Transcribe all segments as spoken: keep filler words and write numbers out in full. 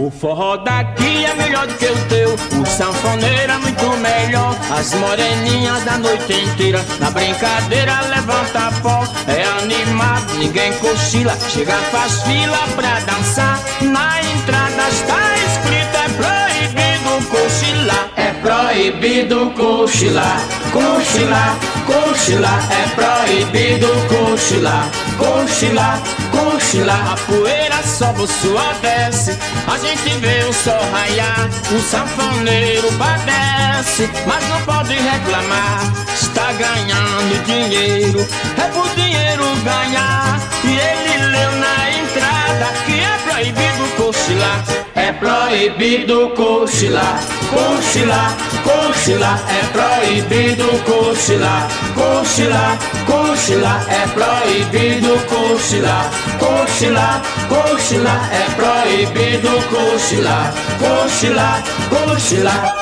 O forró daqui é melhor do que o teu, o sanfoneiro é muito melhor. As moreninhas da noite inteira, na brincadeira levanta pó. É animado, ninguém cochila, chega faz fila pra dançar. Na entrada está escrito, é proibido cochilar. É proibido cochilar, cochilar, cochilar. É proibido cochilar, cochilar, cochilar. A poeira sobe, o suor desce, a gente vê o sol raiar. O sanfoneiro padece, mas não pode reclamar. Está ganhando dinheiro, é por dinheiro ganhar. E ele leu na entrada que é proibido cochilar. É proibido cochilar, cochilar, cochilar. É proibido cochilar, cochilar, cochilar. É proibido cochilar, cochilar, cochilar. É proibido cochilar, cochilar, cochilar.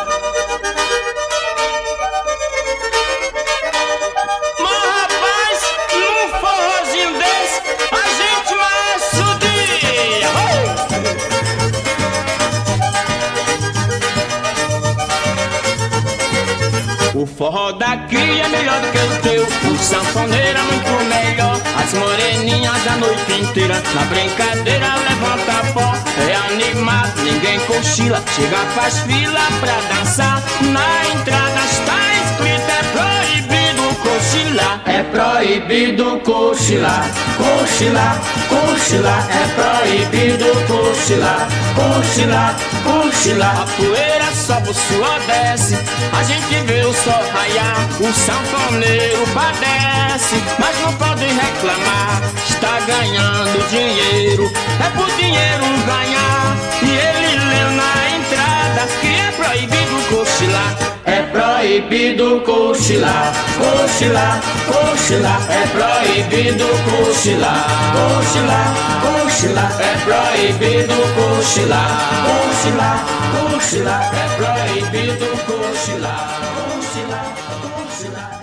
O forró daqui é melhor do que o teu, o sanfoneiro é muito melhor. As moreninhas a noite inteira, na brincadeira levanta pó. É animado, ninguém cochila, chega faz fila pra dançar. Na entrada está escrito, é proibido cochilar. É proibido cochilar, cochilar, cochilar. É proibido cochilar, cochilar, cochilar. A poeira sobe, o suor desce, a gente vê o sol raiar. O sanfoneiro padece, mas não pode reclamar. Está ganhando dinheiro, é por dinheiro ganhar. E ele leu na entrada que é proibido cochilar. É proibido cochilar, cochilar, cochilar. É proibido cochilar, cochilar, cochilar. É proibido cochilar, cochilar, cochilar. É proibido cochilar, cochilar, cochilar.